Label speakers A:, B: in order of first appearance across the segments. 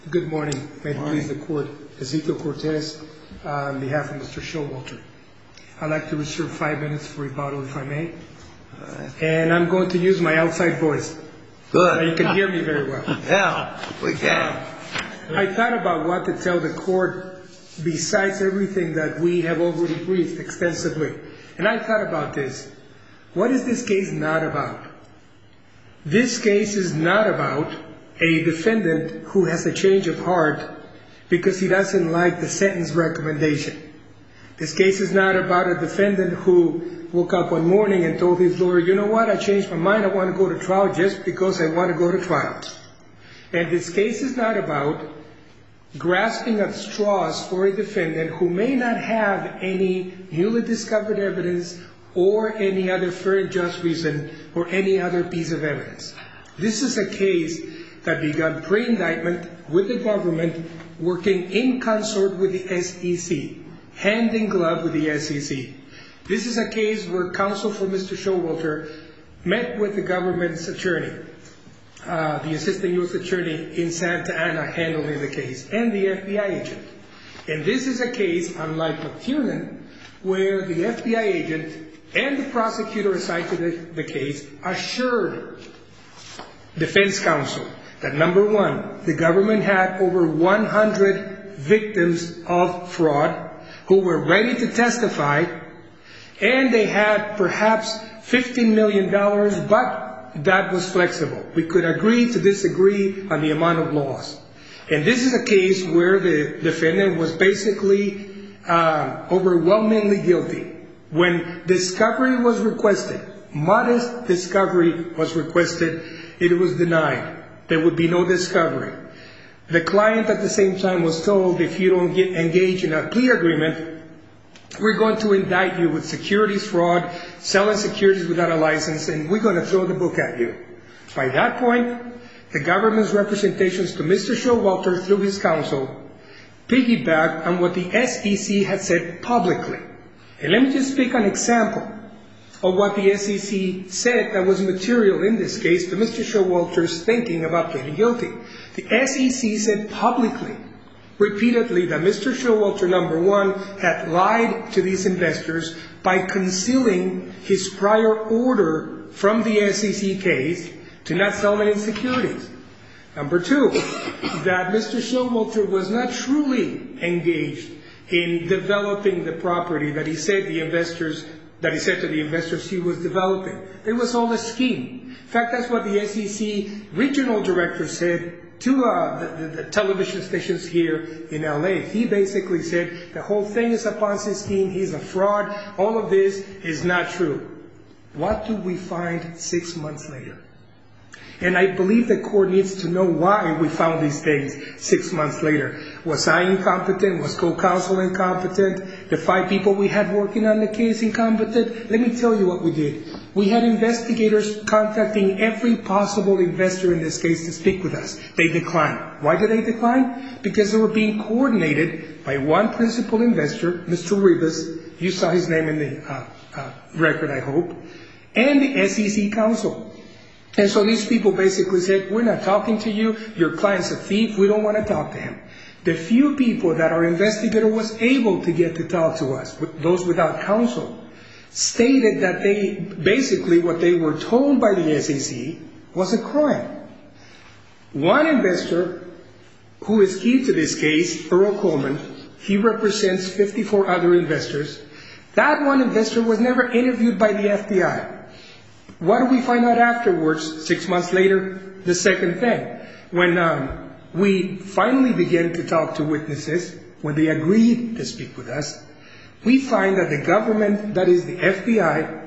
A: Good morning. May it please the Court. Ezekiel Cortez on behalf of Mr. Showalter. I'd like to reserve 5 minutes for rebuttal if I may. And I'm going to use my outside voice.
B: Good.
A: You can hear me very well.
B: Yeah, we can.
A: I thought about what to tell the Court besides everything that we have already briefed extensively. And I thought about this. What is this case not about? This case is not about a defendant who has a change of heart because he doesn't like the sentence recommendation. This case is not about a defendant who woke up one morning and told his lawyer, you know what, I changed my mind, I want to go to trial just because I want to go to trial. And this case is not about grasping at straws for a defendant who may not have any newly discovered evidence or any other fair and just reason or any other piece of evidence. This is a case that began pre-indictment with the government working in consort with the SEC, hand in glove with the SEC. This is a case where counsel for Mr. Showalter met with the government's attorney, the assistant U.S. attorney in Santa Ana handling the case, and the FBI agent. And this is a case, unlike McTiernan, where the FBI agent and the prosecutor assigned to the case assured defense counsel that, number one, the government had over 100 victims of fraud who were ready to testify, and they had perhaps $15 million, but that was flexible. We could agree to disagree on the amount of loss. And this is a case where the defendant was basically overwhelmingly guilty. When discovery was requested, modest discovery was requested, it was denied. There would be no discovery. The client at the same time was told, if you don't get engaged in a plea agreement, we're going to indict you with securities fraud, selling securities without a license, and we're going to throw the book at you. By that point, the government's representations to Mr. Showalter through his counsel piggybacked on what the SEC had said publicly. And let me just pick an example of what the SEC said that was material in this case to Mr. Showalter's thinking about pleading guilty. The SEC said publicly, repeatedly, that Mr. Showalter, number one, had lied to these investors by concealing his prior order from the SEC case to not sell any securities. Number two, that Mr. Showalter was not truly engaged in developing the property that he said to the investors he was developing. It was all a scheme. In fact, that's what the SEC regional director said to the television stations here in LA. He basically said the whole thing is a Ponzi scheme, he's a fraud, all of this is not true. What do we find 6 months later? And I believe the court needs to know why we found these things 6 months later. Was I incompetent? Was co-counsel incompetent? The 5 people we had working on the case incompetent? Let me tell you what we did. We had investigators contacting every possible investor in this case to speak with us. They declined. Why did they decline? Because they were being coordinated by one principal investor, Mr. Rivas. You saw his name in the record, I hope. And the SEC counsel. And so these people basically said, we're not talking to you, your client's a thief, we don't want to talk to him. The few people that our investigator was able to get to talk to us, those without counsel, stated that they, basically what they were told by the SEC was a crime. One investor, who is key to this case, Earl Coleman, he represents 54 other investors. That one investor was never interviewed by the FBI. What do we find out afterwards, 6 months later? The second thing. When we finally began to talk to witnesses, when they agreed to speak with us, we find that the government, that is the FBI,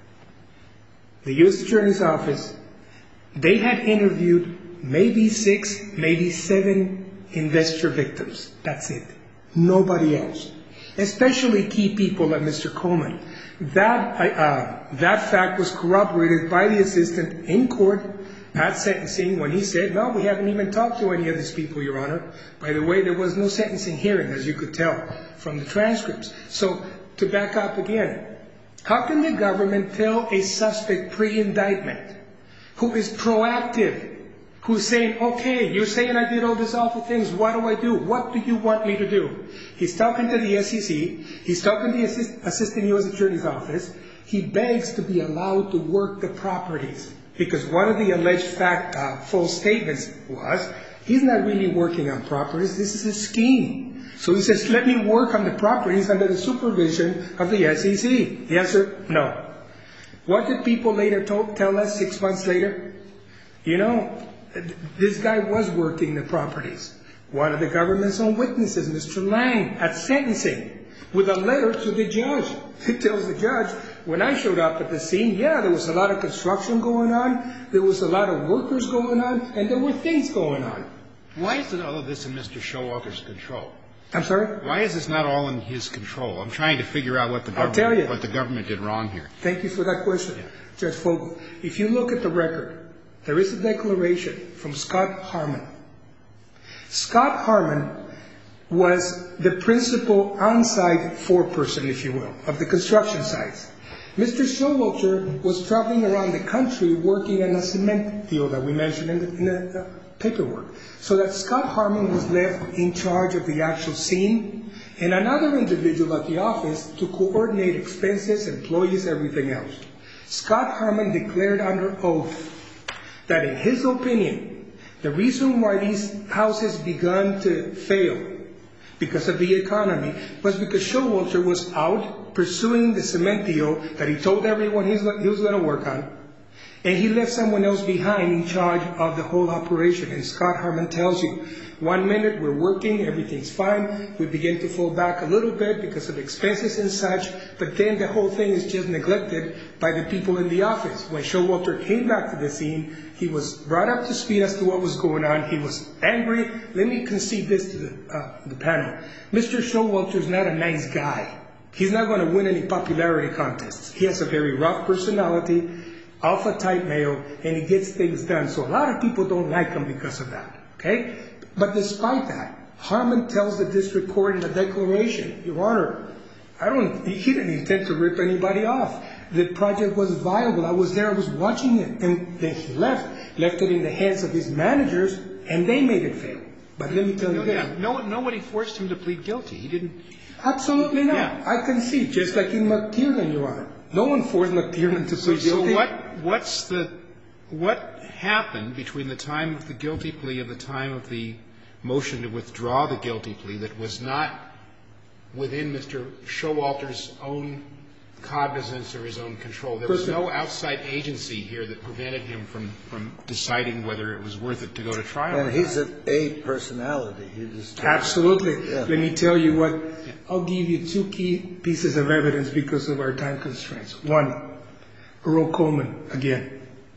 A: the U.S. Attorney's Office, they had interviewed maybe 6, maybe 7 investor victims. That's it. Nobody else. Especially key people like Mr. Coleman. That fact was corroborated by the assistant in court at sentencing when he said, no, we haven't even talked to any of these people, Your Honor. By the way, there was no sentencing hearing, as you could tell from the transcripts. So to back up again, how can the government tell a suspect pre-indictment who is proactive who's saying, okay, you're saying I did all these awful things. What do I do? What do you want me to do? He's talking to the SEC. He's talking to the Assistant U.S. Attorney's Office. He begs to be allowed to work the properties because one of the alleged false statements was he's not really working on properties. This is a scheme. So he says, let me work on the properties under the supervision of the SEC. The answer, no. What did people later tell us 6 months later? You know, this guy was working the properties. One of the government's own witnesses, Mr. Lang, at sentencing, with a letter to the judge. He tells the judge, when I showed up at the scene, yeah, there was a lot of construction going on, there was a lot of workers going on, and there were things going on.
C: Why is all of this in Mr. Showalter's control?
A: I'm sorry?
C: Why is this not all in his control? I'm trying to figure out what the government did wrong here.
A: Thank you for that question, Judge Fogel. If you look at the record, there is a declaration from Scott Harmon. Scott Harmon was the principal on-site foreperson, if you will, of the construction sites. Mr. Showalter was traveling around the country working on a cement deal that we mentioned in the paperwork. So that Scott Harmon was left in charge of the actual scene, and another individual at the office to coordinate expenses, employees, everything else. Scott Harmon declared under oath that in his opinion, the reason why these houses began to fail because of the economy was because Showalter was out pursuing the cement deal that he told everyone he was going to work on, and he left someone else behind in charge of the whole operation. And Scott Harmon tells you, 1 minute we're working, everything's fine, we begin to fall back a little bit because of expenses and such, but then the whole thing is just neglected by the people in the office. When Showalter came back to the scene, he was brought up to speed as to what was going on. He was angry. Let me concede this to the panel. Mr. Showalter's not a nice guy. He's not going to win any popularity contests. He has a very rough personality, alpha-type male, and he gets things done. So a lot of people don't like him because of that, okay? But despite that, Harmon tells the district court in a declaration, Your Honor, he didn't intend to rip anybody off. The project was viable. I was there. I was watching it. And then he left it in the hands of his managers, and they made it fail. But let me tell you this.
C: Nobody forced him to plead guilty. He didn't.
A: Absolutely not.
C: Yeah.
A: I concede, just like in McTiernan, Your Honor. No one forced McTiernan to plead guilty.
C: So what happened between the time of the guilty plea and the time of the motion to withdraw the guilty plea that was not within Mr. Showalter's own cognizance or his own control? There was no outside agency here that prevented him from deciding whether it was worth it to go to trial.
B: And he's an A personality.
A: Absolutely.
B: Yeah.
A: Let me tell you what. I'll give you two key pieces of evidence because of our time constraints. One, Earl Coleman, again.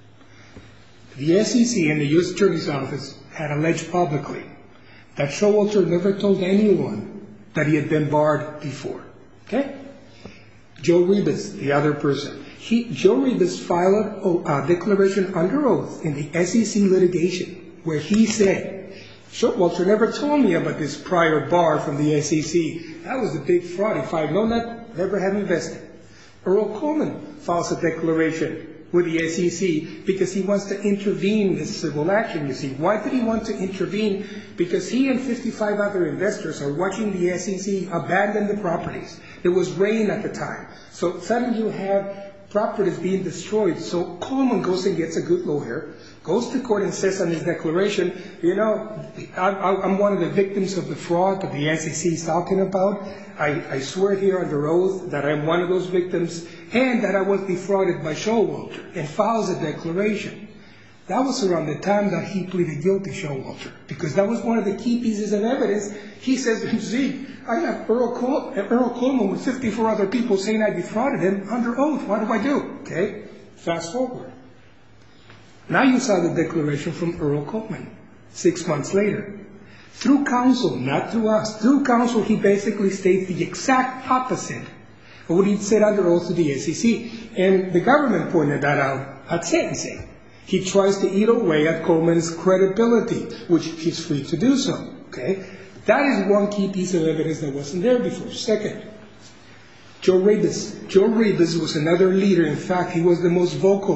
A: The SEC and the U.S. Attorney's Office had alleged publicly that Showalter never told anyone that he had been barred before. Okay? Joe Rebus, the other person. Joe Rebus filed a declaration under oath in the SEC litigation where he said, Showalter never told me about this prior bar from the SEC. That was a big fraud. If I'd known that, never have invested. Earl Coleman files a declaration with the SEC because he wants to intervene in this civil action, you see. Why did he want to intervene? Because he and 55 other investors are watching the SEC abandon the properties. There was rain at the time. So suddenly you have properties being destroyed. So Coleman goes and gets a good lawyer, goes to court and says on his declaration, you know, I'm one of the victims of the fraud that the SEC is talking about. I swear here under oath that I'm one of those victims and that I was defrauded by Showalter, and files a declaration. That was around the time that he pleaded guilty, Showalter, because that was one of the key pieces of evidence. He says, see, I have Earl Coleman with 54 other people saying I defrauded him under oath. What do I do? Okay, fast forward. Now you saw the declaration from Earl Coleman 6 months later. Through counsel, not through us, through counsel, he basically states the exact opposite of what he'd said under oath to the SEC. And the government pointed that out at sentencing. He tries to eat away at Coleman's credibility, which he's free to do so. Okay? That is one key piece of evidence that wasn't there before. Second, Joe Rebus. Joe Rebus was another leader. In fact, he was the most vocal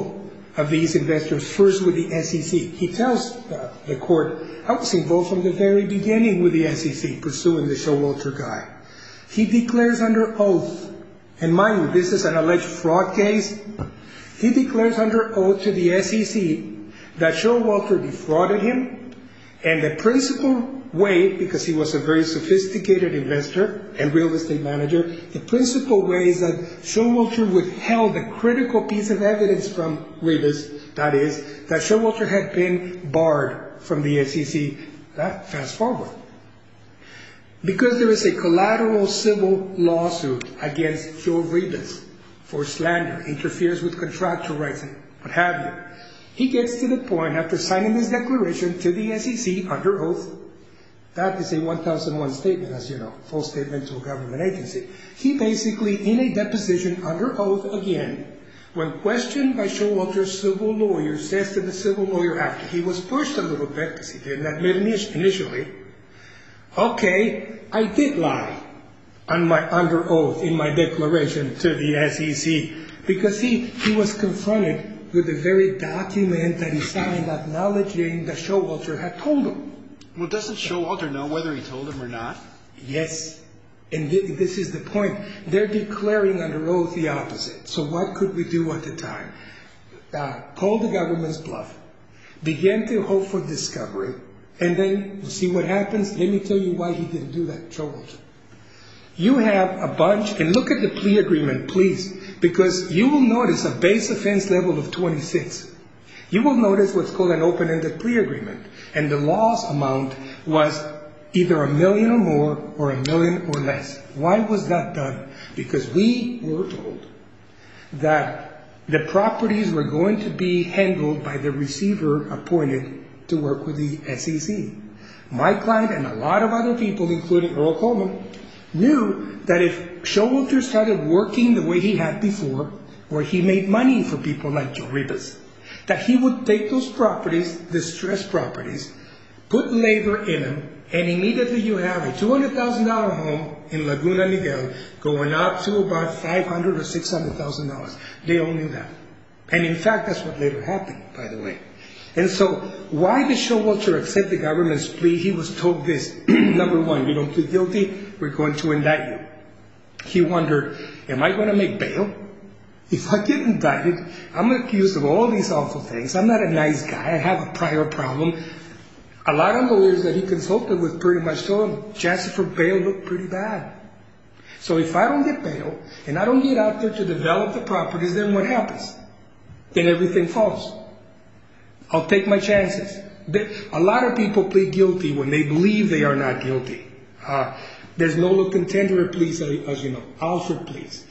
A: of these investors, first with the SEC. He tells the court, I was involved from the very beginning with the SEC, pursuing the Showalter guy. He declares under oath, and mind you, this is an alleged fraud case. He declares under oath to the SEC that Showalter defrauded him, and the principal way, because he was a very sophisticated investor and real estate manager, the principal way is that Showalter withheld a critical piece of evidence from Ribas, that is, that Showalter had been barred from the SEC. Fast forward. Because there is a collateral civil lawsuit against Joe Ribas for slander, interferes with contractual rights and what have you, he gets to the point, after signing this declaration to the SEC under oath, that is a 1001 statement, as you know, full statement to a government agency. He basically, in a deposition under oath again, when questioned by Showalter's civil lawyer, says to the civil lawyer after he was pushed a little bit, because he didn't admit initially, okay, I did lie under oath in my declaration to the SEC, because he was confronted with the very document that he signed acknowledging that Showalter had told him.
C: Well, doesn't Showalter know whether he told him or not?
A: Yes. And this is the point. They're declaring under oath the opposite. So what could we do at the time? Call the government's bluff. Begin to hope for discovery. And then see what happens. Let me tell you why he didn't do that, Showalter. You have a bunch, and look at the plea agreement, please, because you will notice a base offense level of 26. You will notice what's called an open-ended plea agreement. And the loss amount was either $1 million or more or $1 million or less. Why was that done? Because we were told that the properties were going to be handled by the receiver appointed to work with the SEC. My client and a lot of other people, including Earl Coleman, knew that if Showalter started working the way he had before, where he made money for people like Joe Ribas, that he would take those properties, distressed properties, put labor in them, and immediately you have a $200,000 home in Laguna Niguel going up to about $500,000 or $600,000. They all knew that. And in fact, that's what later happened, by the way. And so, why did Showalter accept the government's plea? He was told this. Number one, you don't plead guilty, we're going to indict you. He wondered, am I going to make bail? If I get indicted, I'm accused of all these awful things. I'm not a nice guy. I have a prior problem. A lot of lawyers that he consulted with pretty much told him chances for bail look pretty bad. So if I don't get bail and I don't get out there to develop the properties, then what happens? Then everything falls. I'll take my chances. A lot of people plead guilty when they believe they are not guilty. There's no contender pleas, as you know. Alfred pleas.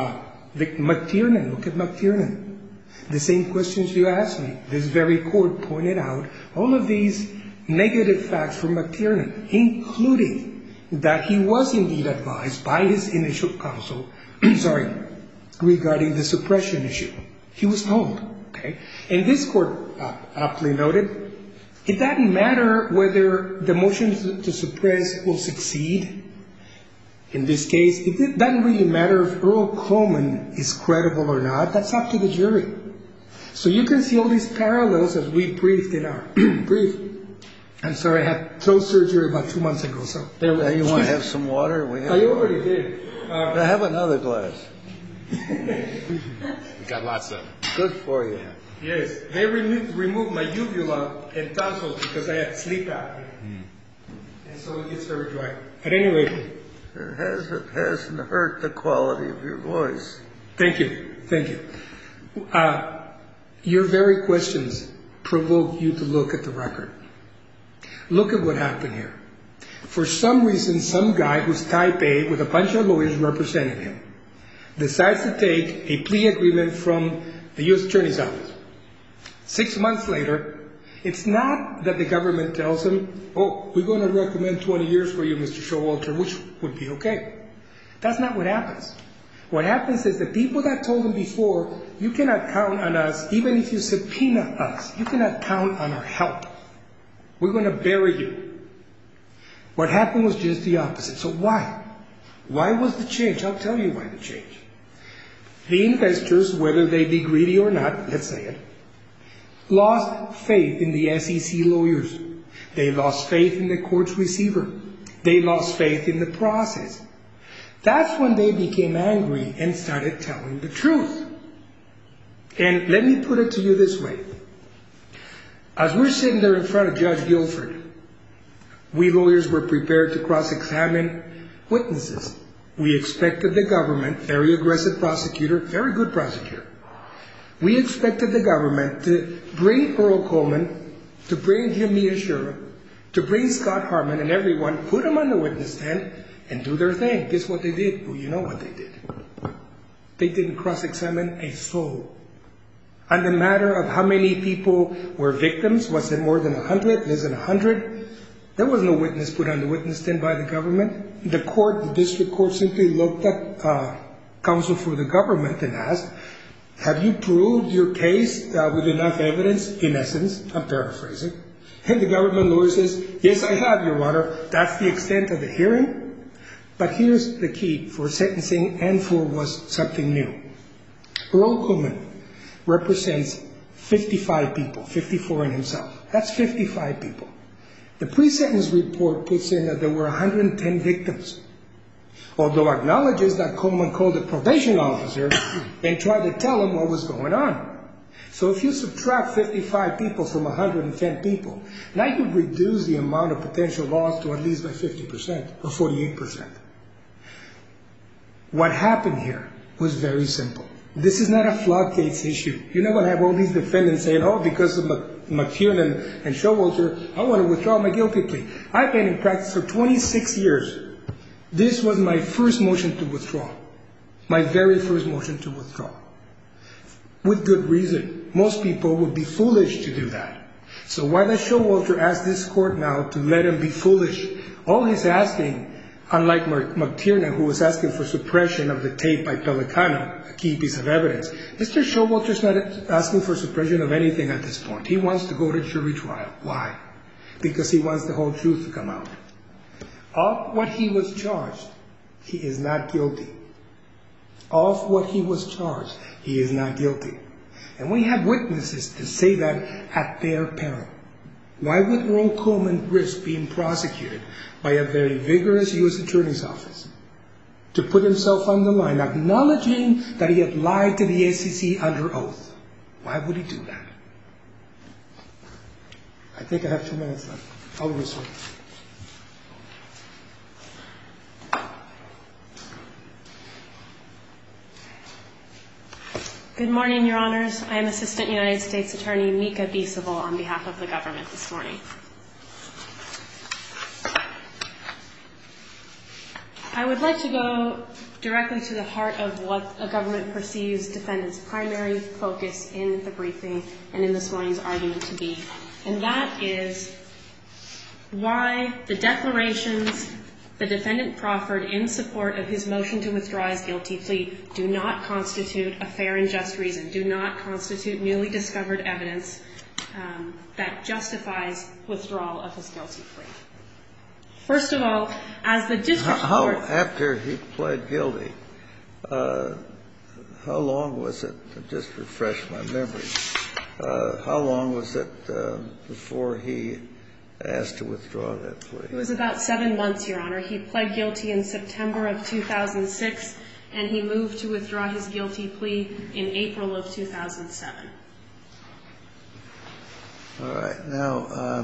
A: McTiernan, look at McTiernan. The same questions you asked me. This very court pointed out all of these negative facts from McTiernan, including that he was indeed advised by his initial counsel, regarding the suppression issue. He was told, okay? And this court aptly noted, it doesn't matter whether the motion to suppress will succeed. In this case, it doesn't really matter if Earl Coleman is credible or not. That's up to the jury. So you can see all these parallels as we briefed in our brief. I'm sorry, I had throat surgery about 2 months ago. So
B: you want to have some water?
A: I already did.
B: I have another glass.
C: We got lots of.
B: Good for you.
A: Yes, they removed my uvula and tonsils because I had sleep apnea. And so it gets very dry. At any rate,
B: it hasn't hurt the quality of your voice.
A: Thank you. Your very questions provoke you to look at the record. Look at what happened here. For some reason, some guy who's type A with a bunch of lawyers representing him decides to take a plea agreement from the U.S. Attorney's Office. 6 months later, it's not that the government tells him, oh, we're going to recommend 20 years for you, Mr. Showalter, which would be okay. That's not what happens. What happens is the people that told him before, you cannot count on us, even if you subpoena us. You cannot count on our help. We're going to bury you. What happened was just the opposite. So why? Why was the change? I'll tell you why the change. The investors, whether they be greedy or not, let's say it, lost faith in the SEC lawyers. They lost faith in the court's receiver. They lost faith in the process. That's when they became angry and started telling the truth. And let me put it to you this way. As we're sitting there in front of Judge Guilford, we lawyers were prepared to cross-examine witnesses. We expected the government, very aggressive prosecutor, very good prosecutor. We expected the government to bring Earl Coleman, to bring Jim Miyashiro, to bring Scott Harmon and everyone, put them on the witness stand, and do their thing. Guess what they did? Well, you know what they did. They didn't cross-examine a soul. On the matter of how many people were victims, was it more than 100, less than 100? There was no witness put on the witness stand by the government. The court, the district court, simply looked at counsel for the government and asked, have you proved your case with enough evidence? In essence, I'm paraphrasing. And the government lawyer says, yes, I have, Your Honor. That's the extent of the hearing. But here's the key for sentencing and for was something new. Earl Coleman represents 55 people, 54 in himself. That's 55 people. The pre-sentence report puts in that there were 110 victims, although acknowledges that Coleman called a probation officer and tried to tell him what was going on. So if you subtract 55 people from 110 people, now you reduce the amount of potential loss to at least by 50% or 48%. What happened here was very simple. This is not a floodgates issue. You're not going to have all these defendants saying, oh, because of McKiernan and Showalter, I want to withdraw my guilty plea. I've been in practice for 26 years. This was my first motion to withdraw. My very first motion to withdraw. With good reason. Most people would be foolish to do that. So why does Showalter ask this court now to let him be foolish? All he's asking, unlike McKiernan, who was asking for suppression of the tape by Pelicano, a key piece of evidence, Mr. Showalter's not asking for suppression of anything at this point. He wants to go to jury trial. Why? Because he wants the whole truth to come out. Of what he was charged, he is not guilty. Of what he was charged, he is not guilty. And we have witnesses to say that at their peril. Why would Earl Coleman risk being prosecuted by a very vigorous U.S. Attorney's Office to put himself on the line, acknowledging that he had lied to the SEC under oath? Why would he do that? I think I have 2 minutes left. I'll resume.
D: Good morning, Your Honors. I am Assistant United States Attorney Mika Biesevel on behalf of the government this morning. I would like to go directly to the heart of what a government perceives defendant's primary focus in the briefing and in this morning's argument to be, and that is why the declarations the defendant proffered in support of his motion to withdraw his guilty plea do not constitute a fair and just reason, do not constitute newly discovered evidence that justifies withdrawal of his guilty plea. First of all, as the district court...
B: After he pled guilty, how long was it, to just refresh my memory, how long was it before he asked to withdraw that plea?
D: It was about 7 months, Your Honor. He pled guilty in September of 2006, and he moved to withdraw his guilty plea in April of 2007.
B: All right. Now,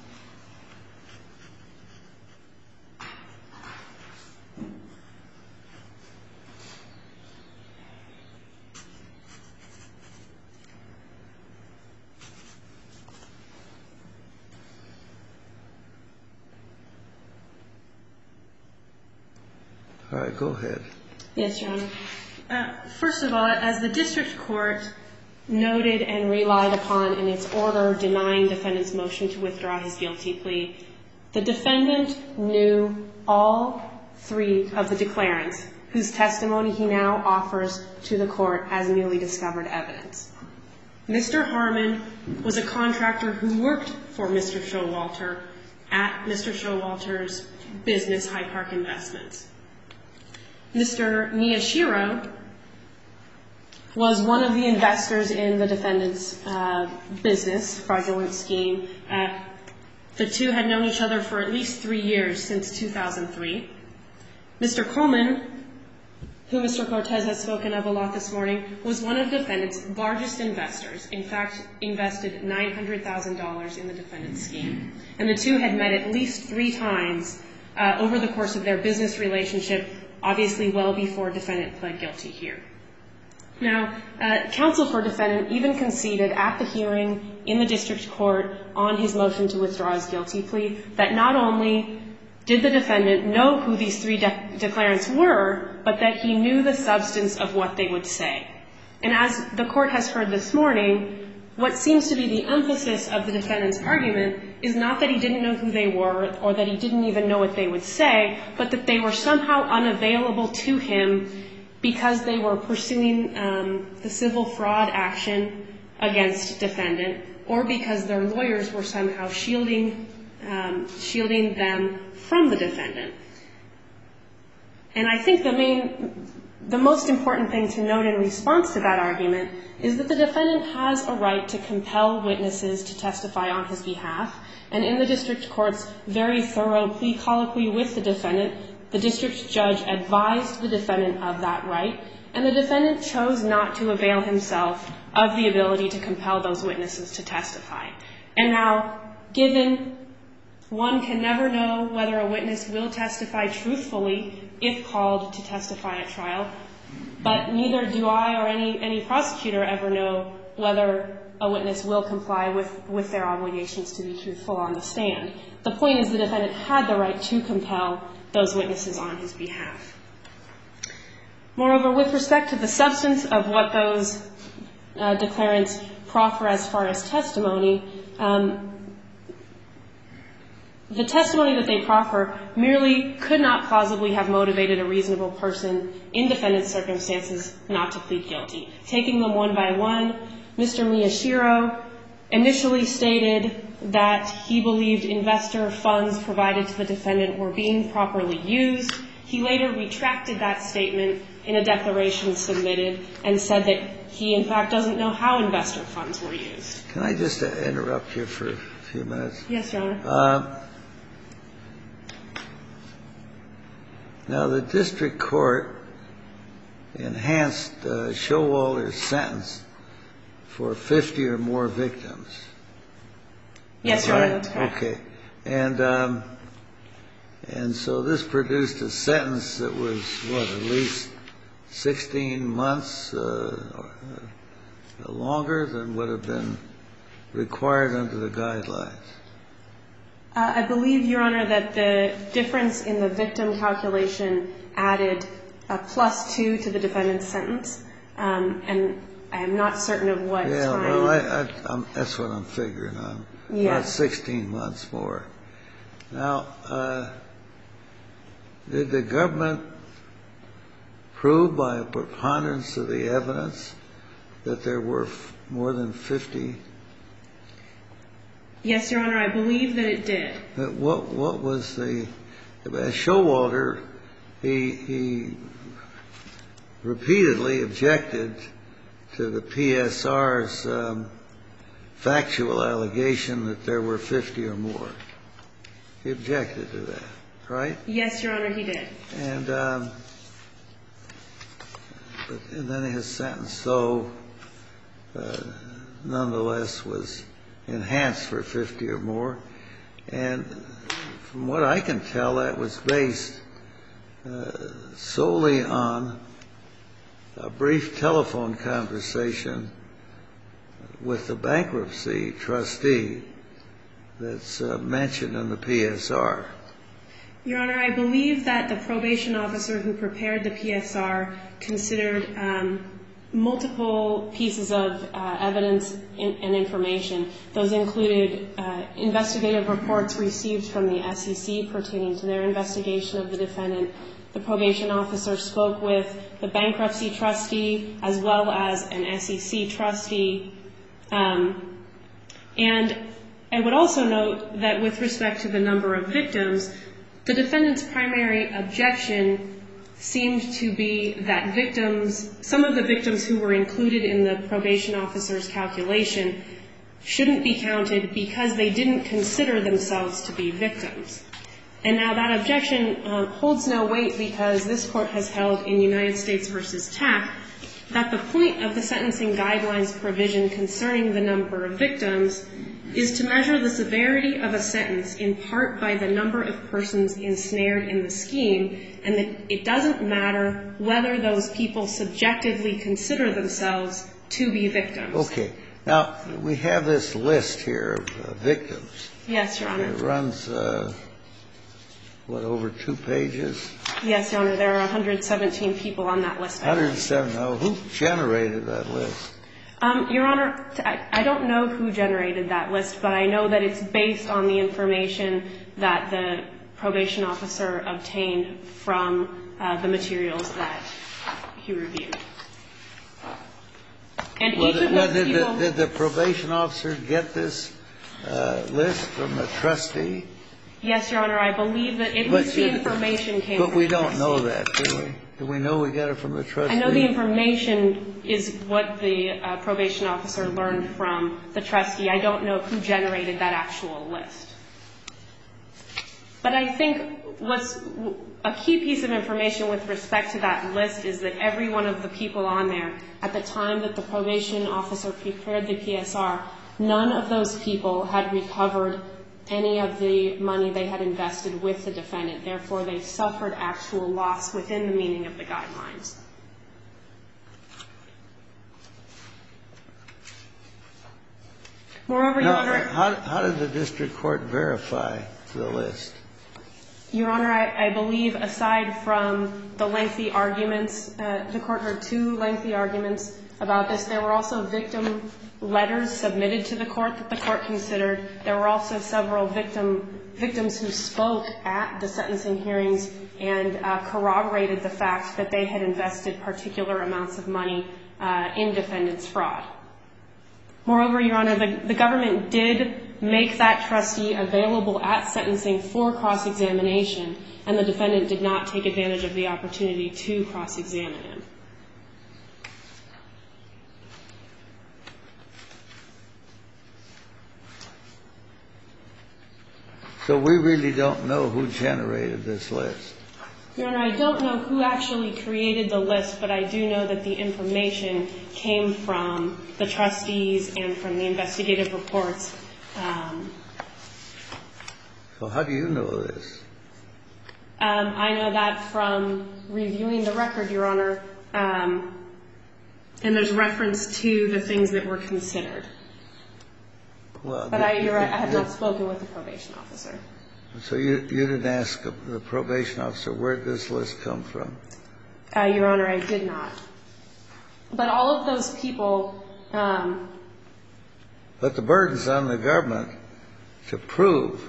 B: all right, go ahead.
D: Yes, Your Honor. First of all, as the district court noted and relied upon in its order denying defendant's motion to withdraw his guilty plea, the defendant knew all three of the declarants whose testimony he now offers to the court as newly discovered evidence. Mr. Harmon was a contractor who worked for Mr. Showalter at Mr. Showalter's business, High Park Investments. Mr. Miyashiro was one of the investors in the defendant's business, fraudulent scheme. The two had known each other for at least 3 years, since 2003. Mr. Coleman, who Mr. Cortez has spoken of a lot this morning, was one of the defendant's largest investors. In fact, invested $900,000 in the defendant's scheme. And the two had met at least 3 times over the course of their business relationship, obviously well before defendant pled guilty here. Now, counsel for defendant even conceded at the hearing in the district court on his motion to withdraw his guilty plea that not only did the defendant know who these 3 declarants were, but that he knew the substance of what they would say. And as the court has heard this morning, what seems to be the emphasis of the defendant's argument is not that he didn't know who they were or that he didn't even know what they would say, but that they were somehow unavailable to him because they were pursuing the civil fraud action against defendant, or because their lawyers were somehow shielding them from the defendant. And I think the most important thing to note in response to that argument is that the defendant has a right to compel witnesses to testify on his behalf. And in the district court's very thorough plea colloquy with the defendant, the district judge advised the defendant of that right, and the defendant chose not to avail himself of the ability to compel those witnesses to testify. And now, given one can never know whether a witness will testify truthfully if called to testify at trial, but neither do I or any prosecutor ever know whether a witness will comply with their obligations to be truthful on the stand. The point is the defendant had the right to compel those witnesses on his behalf. Moreover, with respect to the substance of what those declarants proffer as far as testimony, the testimony that they proffer merely could not plausibly have motivated a reasonable person in defendant's circumstances not to plead guilty. Taking them one by one, Mr. Miyashiro initially stated that he believed investor funds provided to the defendant were being properly used. He later retracted that statement in a declaration submitted and said that he, in fact, doesn't know how investor funds were used.
B: Can I just interrupt you for a few minutes?
D: Yes, Your Honor.
B: Now, the district court enhanced Showalter's sentence for 50 or more victims.
D: Yes, Your Honor, that's correct.
B: Okay. And so this produced a sentence that was, at least 16 months longer than would have been required under the guidelines.
D: I believe, Your Honor, that the difference in the victim calculation added a +2 to the defendant's sentence, and I am not certain of what time.
B: Yeah, well, that's what I'm figuring on.
D: Yeah.
B: About 16 months more. Now, did the government prove by a preponderance of the evidence that there were more than 50?
D: Yes, Your Honor, I believe that it did.
B: What was the Showalter? He repeatedly objected to the PSR's factual allegation that there were 50 or more. He objected to that, right?
D: Yes, Your Honor, he did.
B: And then his sentence, so nonetheless, was enhanced for 50 or more. And from what I can tell, that was based solely on a brief telephone conversation with the bankruptcy trustee that's mentioned in the PSR.
D: Your Honor, I believe that the probation officer who prepared the PSR considered multiple pieces of evidence and information. Those included investigative reports received from the SEC pertaining to their investigation of the defendant. The probation officer spoke with the bankruptcy trustee as well as an SEC trustee. And I would also note that with respect to the number of victims, the defendant's primary objection seemed to be that some of the victims who were included in the probation officer's calculation shouldn't be counted because they didn't consider themselves to be victims. And now that objection holds no weight because this Court has held in United States v. Tack that the point of the sentencing guidelines provision concerning the number of victims is to measure the severity of a sentence in part by the number of persons ensnared in the scheme, and that it doesn't matter whether those people subjectively consider themselves to be victims.
B: Okay. Now, we have this list here of victims.
D: Yes, Your Honor.
B: It runs, over 2 pages?
D: Yes, Your Honor. There are 117 people on that list.
B: 107. Now, who generated that list?
D: Your Honor, I don't know who generated that list, but I know that it's based on the information that the probation officer obtained from the materials that he reviewed. And each of those people...
B: Did the probation officer get this list from the trustee?
D: Yes, Your Honor. I believe that at least the information came from the trustee.
B: But we don't know that, do we? Do we know we got it from the trustee?
D: I know the information is what the probation officer learned from the trustee. I don't know who generated that actual list. But I think what's a key piece of information with respect to that list is that every one of the people on there, at the time that the probation officer prepared the PSR, none of those people had recovered any of the money they had invested with the defendant. Therefore, they suffered actual loss within the meaning of the guidelines. Moreover, Your Honor...
B: How did the district court verify the list?
D: Your Honor, I believe aside from the lengthy arguments, the court heard 2 lengthy arguments about this. There were also victim letters submitted to the court that the court considered. There were also several victims who spoke at the sentencing hearings and corroborated the fact that they had invested particular amounts of money in defendant's fraud. Moreover, Your Honor, the government did make that trustee available at sentencing for cross-examination, and the defendant did not take advantage of the opportunity to cross-examine him.
B: So we really don't know who generated this list.
D: Your Honor, I don't know who actually created the list, but I do know that the information came from the trustees and from the investigative reports.
B: So how do you know this?
D: I know that from reviewing the record, Your Honor, and there's reference to the things that were considered.
B: Well,
D: but I have not spoken with the probation officer.
B: So you didn't ask the probation officer where did this list come from?
D: Your Honor, I did not. But all of those people...
B: But the burden's on the government to prove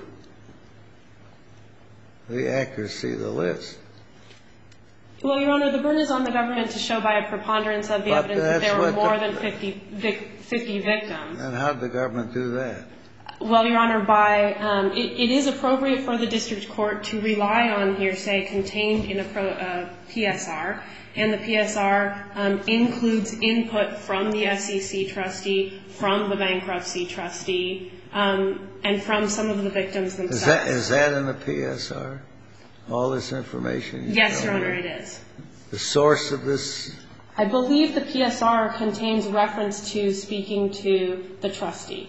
B: the accuracy of the list.
D: Well, Your Honor, the burden is on the government to show by a preponderance of the evidence that there were more than 50 victims.
B: And how did the government do that?
D: Well, Your Honor, it is appropriate for the district court to rely on hearsay contained in a PSR, and the PSR includes input from the SEC trustee, from the bankruptcy trustee, and from some of the victims themselves.
B: Is that in the PSR? All this information?
D: Yes, Your Honor, it is.
B: The source of this?
D: I believe the PSR contains reference to speaking to the trustee.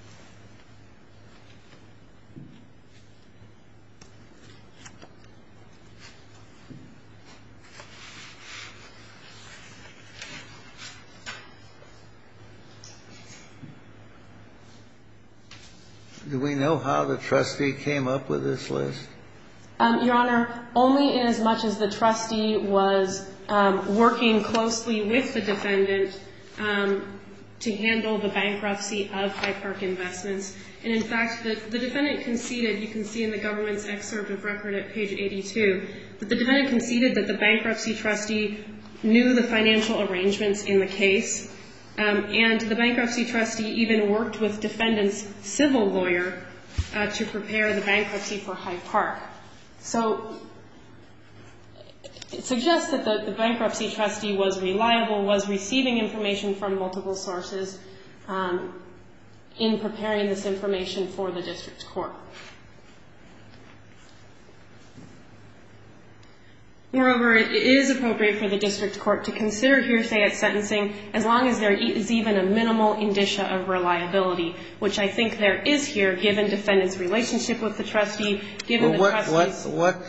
B: Do we know how the trustee came up with this list?
D: Your Honor, only in as much as the trustee was working closely with the defendant to handle the bankruptcy of High Park Investments. And in fact, the defendant conceded, you can see in the government's excerpt of record at page 82, that the defendant conceded that the bankruptcy trustee knew the financial arrangements in the case, and the bankruptcy trustee even worked with defendant's civil lawyer to prepare the bankruptcy for High Park. So it suggests that the bankruptcy trustee was reliable, was receiving information from multiple sources in preparing this information for the district court. Moreover, it is appropriate for the district court to consider hearsay at sentencing as long as there is even a minimal indicia of reliability, which I think there is here, given defendant's relationship with the trustee, given the trustee's...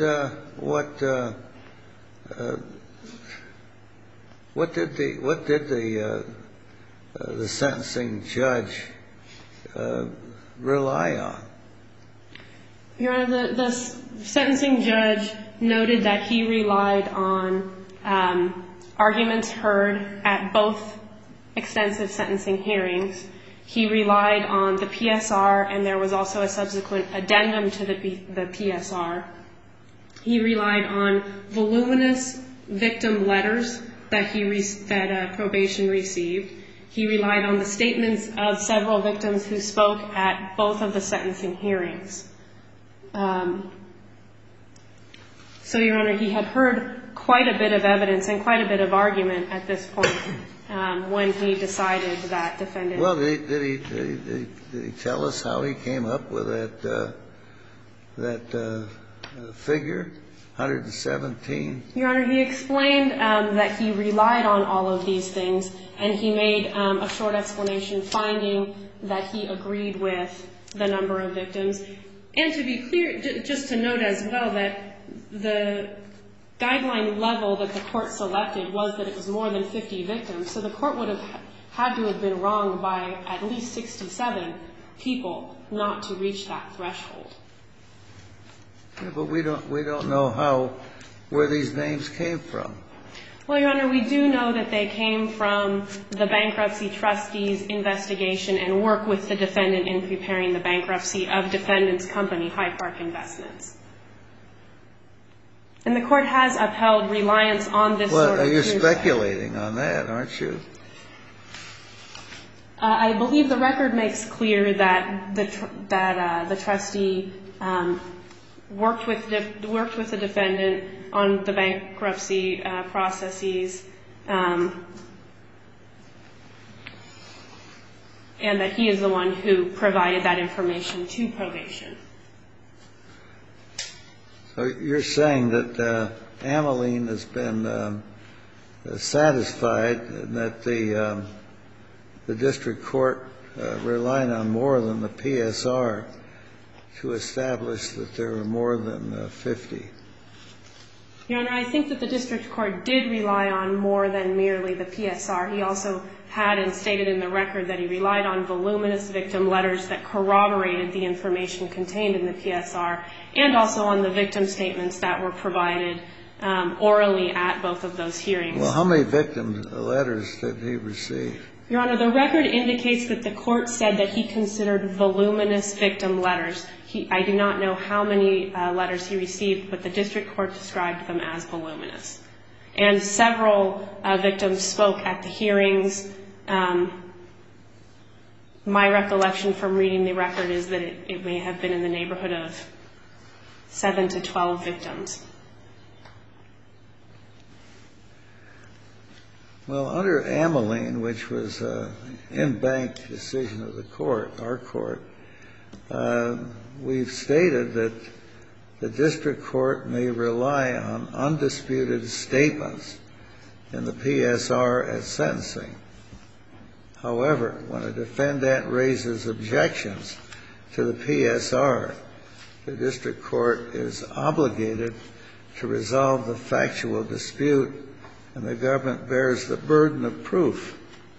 B: What did the sentencing judge rely on?
D: Your Honor, the sentencing judge noted that he relied on arguments heard at both extensive sentencing hearings. He relied on the PSR, and there was also a subsequent addendum to the PSR. He relied on voluminous victim letters that probation received. He relied on the statements of several victims who spoke at both of the sentencing hearings. So, Your Honor, he had heard quite a bit of evidence and quite a bit of argument at this point when he decided that defendant...
B: Well, did he tell us how he came up with that figure, 117?
D: Your Honor, he explained that he relied on all of these things, and he made a short explanation finding that he agreed with the number of victims. And to be clear, just to note as well that the guideline level that the court selected was that it was more than 50 victims. So the court would have had to have been wrong by at least 67 people not to reach that threshold.
B: Yeah, but we don't know where these names came from.
D: Well, Your Honor, we do know that they came from the bankruptcy trustee's investigation and work with the defendant in preparing the bankruptcy of defendant's company, High Park Investments. And the court has upheld reliance on this sort of hearsay.
B: Well, you're speculating on that, aren't you?
D: I believe the record makes clear that the trustee worked with the defendant on the bankruptcy processes, and that he is the one who provided that information to probation.
B: So you're saying that Ameline has been satisfied and that the district court relied on more than the PSR to establish that there were more than 50?
D: Your Honor, I think that the district court did rely on more than merely the PSR. He also had and stated in the record that he relied on voluminous victim letters that corroborated the information contained in the PSR, and also on the victim statements that were provided orally at both of those hearings.
B: Well, how many victim letters did he receive?
D: Your Honor, the record indicates that the court said that he considered voluminous victim letters. I do not know how many letters he received, but the district court described them as voluminous. And several victims spoke at the hearings. My recollection from reading the record is that it may have been in the neighborhood of 7 to 12 victims.
B: Well, under Ameline, which was an in-bank decision of the court, our court, we've stated that the district court may rely on undisputed statements in the PSR at sentencing. However, when a defendant raises objections to the PSR, the district court is obligated to resolve the factual dispute, and the government bears the burden of proof.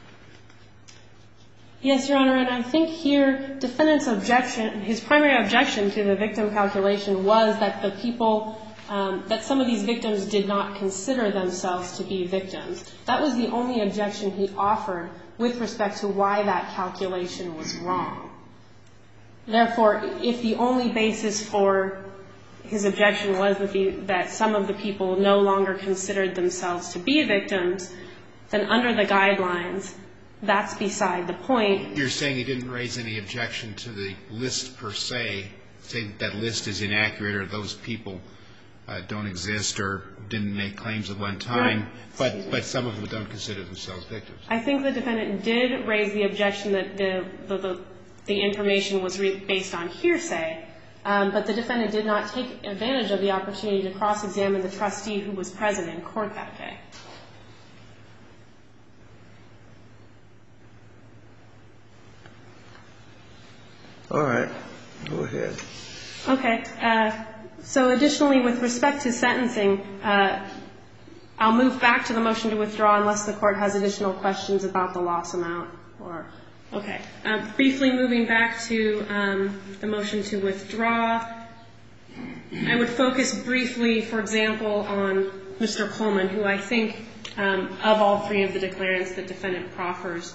D: Yes, Your Honor, and I think here defendant's objection, his primary objection to the victim calculation was that the people, that some of these victims did not consider themselves to be victims. That was the only objection he offered with respect to why that calculation was wrong. Therefore, if the only basis for his objection was that some of the people no longer considered themselves to be victims, then under the guidelines, that's beside the point.
C: You're saying he didn't raise any objection to the list per se, saying that list is inaccurate or those people don't exist or didn't make claims at one time, but some of them don't consider themselves victims.
D: I think the defendant did raise the objection that the information was based on hearsay, but the defendant did not take advantage of the opportunity to cross-examine the trustee who was present in court that day.
B: All right. Go ahead.
D: Okay. So additionally, with respect to sentencing, I'll move back to the motion to withdraw unless the Court has additional questions about the loss amount. Okay. Briefly moving back to the motion to withdraw, I would focus briefly, for example, on Mr. Coleman, who I think of all three of the declarants that defendant proffers,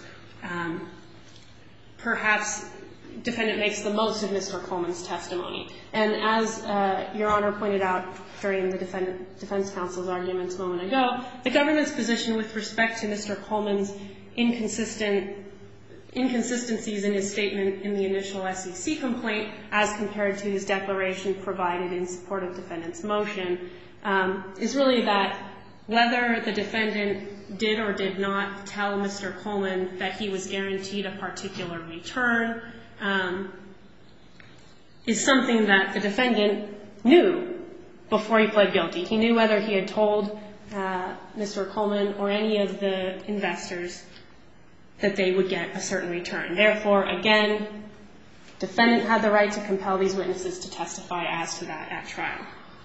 D: perhaps defendant makes the most of Mr. Coleman's testimony. And as Your Honor pointed out during the defense counsel's arguments a moment ago, the government's position with respect to Mr. Coleman's inconsistencies in his statement in the initial SEC complaint as compared to his declaration provided in support of defendant's motion is really that whether the defendant did or did not tell Mr. Coleman that he was guaranteed a particular return is something that the defendant knew before he pled guilty. He knew whether he had told Mr. Coleman or any of the investors that they would get a certain return. Therefore, again, defendant had the right to compel these witnesses to testify as to that at trial.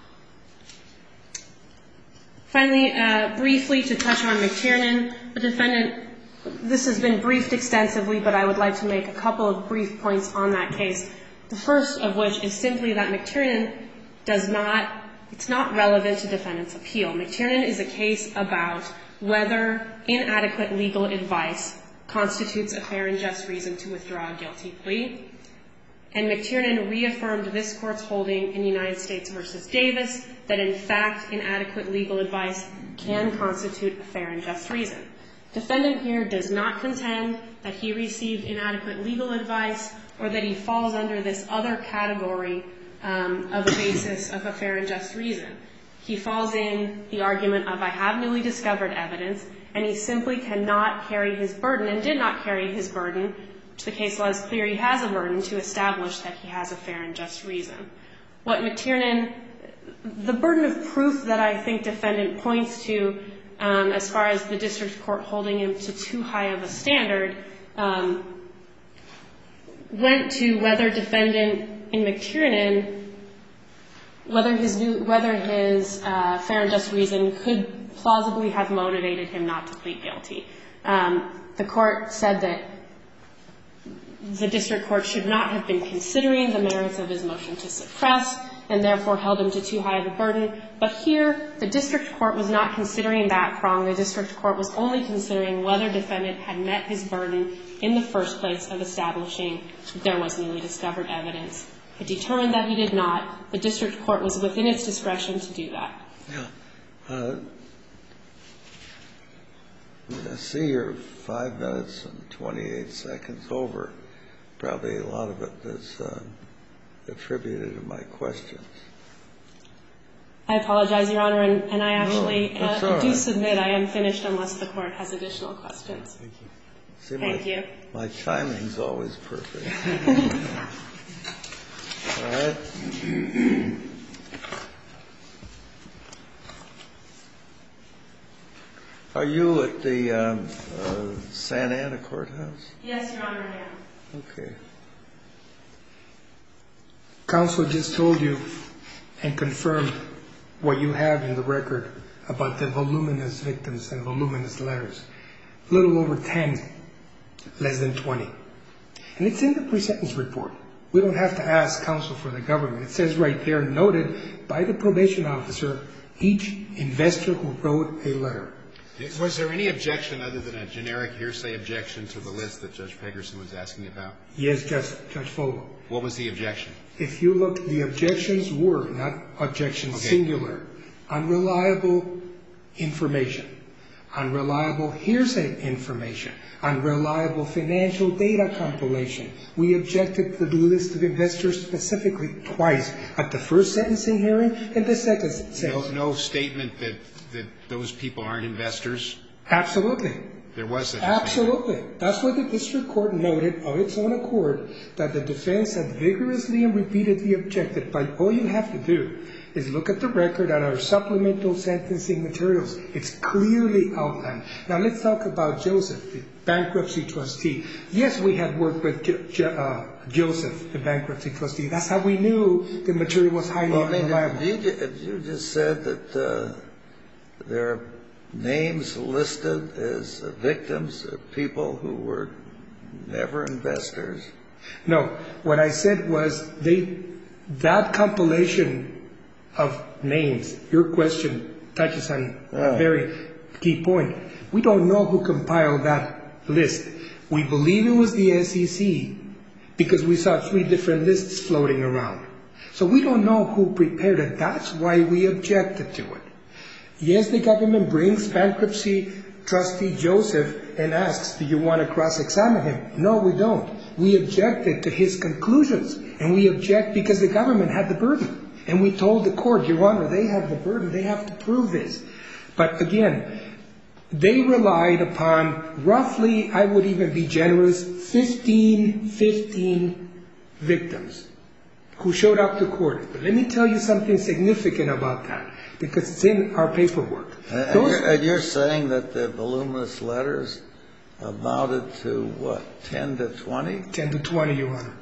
D: Finally, briefly to touch on McTiernan, the defendant, this has been briefed extensively, but I would like to make a couple of brief points on that case. The first of which is simply that McTiernan it's not relevant to defendant's appeal. McTiernan is a case about whether inadequate legal advice constitutes a fair and just reason to withdraw a guilty plea. And McTiernan reaffirmed this Court's holding in United States v. Davis that, in fact, inadequate legal advice can constitute a fair and just reason. Defendant here does not contend that he received inadequate legal advice or that he falls under this other category of a basis of a fair and just reason. He falls in the argument of I have newly discovered evidence, and he simply cannot carry his burden and did not carry his burden, which the case law is clear he has a burden to establish that he has a fair and just reason. What McTiernan, the burden of proof that I think defendant points to as far as the district court holding him to too high of a standard went to whether defendant in McTiernan, whether his fair and just reason could plausibly have motivated him not to plead guilty. The court said that the district court should not have been considering the merits of his motion to suppress and therefore held him to too high of a burden. But here, the district court was not considering that prong. The district court was only considering whether defendant had met his burden in the first place of establishing that there was newly discovered evidence. It determined that he did not. The district court was within its discretion to do that.
B: Yeah. I see you're 5 minutes and 28 seconds over. Probably a lot of it is attributed to my questions.
D: I apologize, Your Honor, and I actually do submit I am finished unless the court has additional questions.
C: Thank you.
B: See,
D: Thank you.
B: My timing's always perfect. All right. Are you at the Santa Ana Courthouse?
D: Yes, Your Honor, I am.
B: Okay.
A: Counsel just told you and confirmed what you have in the record about the voluminous victims and voluminous letters. A little over 10, less than 20. And it's in the pre-sentence report. We don't have to ask counsel for the government. It says right there, noted by the probation officer, each investor who wrote a letter.
C: Was there any objection other than a generic hearsay objection to the list that Judge Pegerson was asking about?
A: Yes, Judge Fogel.
C: What was the objection?
A: If you look, the objections were, not objections singular, unreliable information. unreliable hearsay information, unreliable financial data compilation. We objected to do this to the investors specifically twice, at the first sentencing hearing and the second sentencing.
C: No statement that those people aren't investors?
A: Absolutely.
C: There was such a
A: Absolutely.
C: statement.
A: That's what the district court noted of its own accord, that the defense had vigorously and repeatedly objected. But all you have to do is look at the record at our supplemental sentencing materials. It's clearly outlined. Now let's talk about Joseph, the bankruptcy trustee. Yes, we had worked with Joseph, the bankruptcy trustee. That's how we knew the material was highly unreliable.
B: You just said that there are names listed as victims of people who were never investors.
A: No, what I said was that compilation of names, your question touches on a very key point. We don't know who compiled that list. We believe it was the SEC because we saw 3 different lists floating around. So we don't know who prepared it. That's why we objected to it. Yes, the government brings bankruptcy trustee Joseph and asks, do you want to cross-examine him? No, we don't. We objected to his conclusions, and we object because the government had the burden. And we told the court, Your Honor, they have the burden. They have to prove this. But again, they relied upon roughly, I would even be generous, 15 victims who showed up to court. But let me tell you something significant about that, because it's in our paperwork.
B: And you're saying that the voluminous letters amounted to, what, 10 to 20?
A: 10 to 20, Your Honor.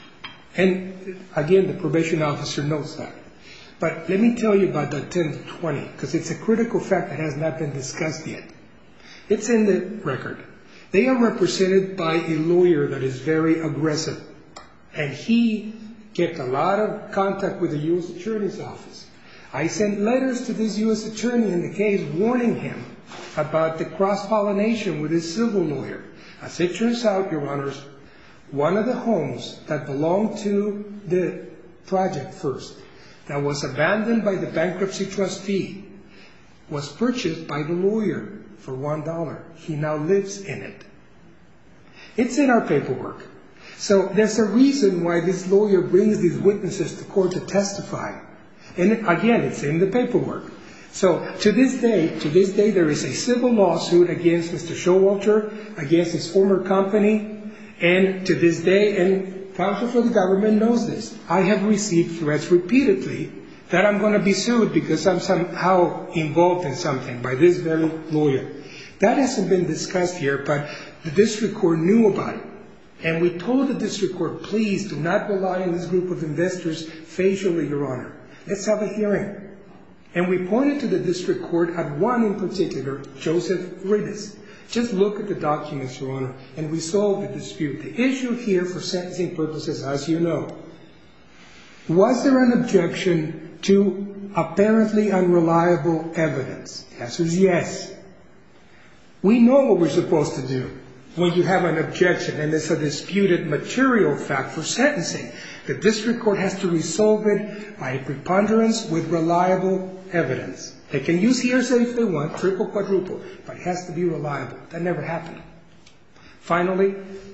A: And again, the probation officer knows that. But let me tell you about that 10 to 20, because it's a critical fact that has not been discussed yet. It's in the record. They are represented by a lawyer that is very aggressive. And he kept a lot of contact with the U.S. Attorney's Office. I sent letters to this U.S. Attorney in the case warning him about the cross-pollination with his civil lawyer. As it turns out, Your Honors, one of the homes that belonged to the Project First, that was abandoned by the bankruptcy trustee, was purchased by the lawyer for $1. He now lives in it. It's in our paperwork. So there's a reason why this lawyer brings these witnesses to court to testify. And again, it's in the paperwork. So to this day, there is a civil lawsuit against Mr. Showalter, against his former company, and to this day, and counsel for the government knows this, I have received threats repeatedly that I'm going to be sued because I'm somehow involved in something by this very lawyer. That hasn't been discussed here, but the district court knew about it. And we told the district court, please do not rely on this group of investors facially, Your Honor. Let's have a hearing. And we pointed to the district court at one in particular, Joseph Ridis. Just look at the documents, Your Honor, and we solved the dispute. The issue here for sentencing purposes, as you know, was there an objection to apparently unreliable evidence? The answer is yes. We know what we're supposed to do when you have an objection and it's a disputed material fact for sentencing. The district court has to resolve it by a preponderance with reliable evidence. They can use hearsay if they want, triple, quadruple, but it has to be reliable. That never happened. Finally,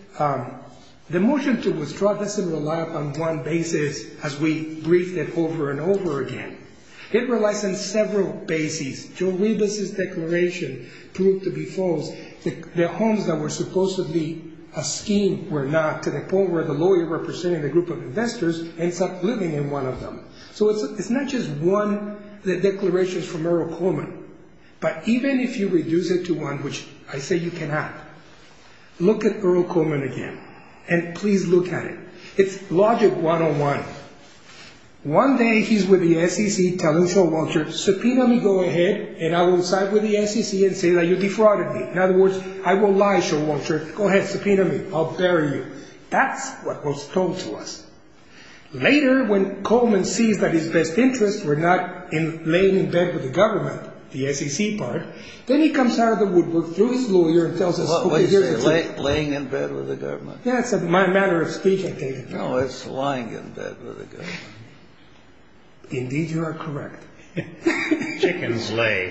A: the motion to withdraw doesn't rely upon one basis as we briefed it over and over again. It relies on several bases. Joe Ridis' declaration proved to be false. The homes that were supposedly a scheme were not, to the point where the lawyer representing the group of investors ends up living in one of them. So it's not just one, the declarations from Earl Coleman. But even if you reduce it to one, which I say you cannot, look at Earl Coleman again. And please look at it. It's logic 101. One day he's with the SEC telling Showalter, subpoena me, go ahead, and I will side with the SEC and say that you defrauded me. In other words, I will lie, Showalter. Go ahead, subpoena me. I'll bury you. That's what was told to us. Later, when Coleman sees that his best interests were not in laying in bed with the government, the SEC part, then he comes out of the woodwork through his lawyer and tells us,
B: okay, here's the truth. Laying in bed with the government?
A: Yeah, it's my manner of speech, I take it.
B: No, it's lying in bed with the government.
A: Indeed, you are correct. Check
E: Kinsley.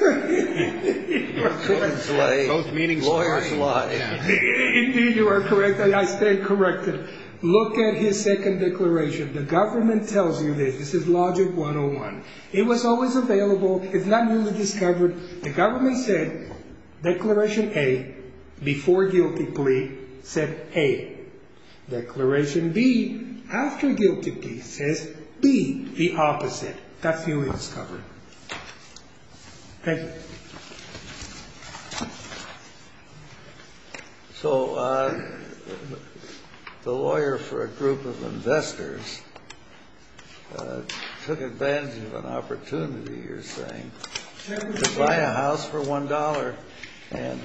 B: Kinsley.
C: Both meanings
B: Lawyers
C: lying.
B: lie.
C: Yeah.
A: Indeed, you are correct. I stand corrected. Look at his second declaration. The government tells you this. This is Logic 101. It was always available. It's not newly discovered. The government said, Declaration A, before guilty plea, said A. Declaration B, after guilty plea, says B, the opposite. That's newly discovered. Thank you.
B: So the lawyer for a group of investors took advantage of an opportunity, you're saying, to buy a house for $1 and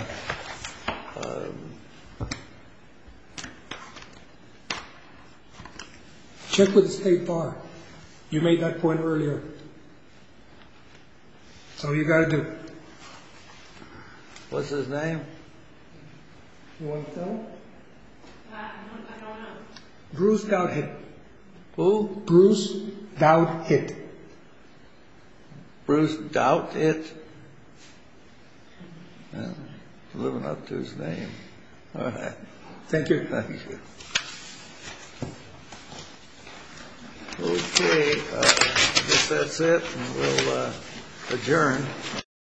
A: check with the State Bar. You made that point earlier. That's all you got to do.
B: what's his name?
A: You want to tell?
D: I don't know.
A: Bruce Douthitt.
B: Who?
A: Bruce Douthitt.
B: Bruce Douthitt. Yeah, living up to his name. All right.
A: Thank you.
B: Thank you. Okay, I guess that's it, and we'll adjourn.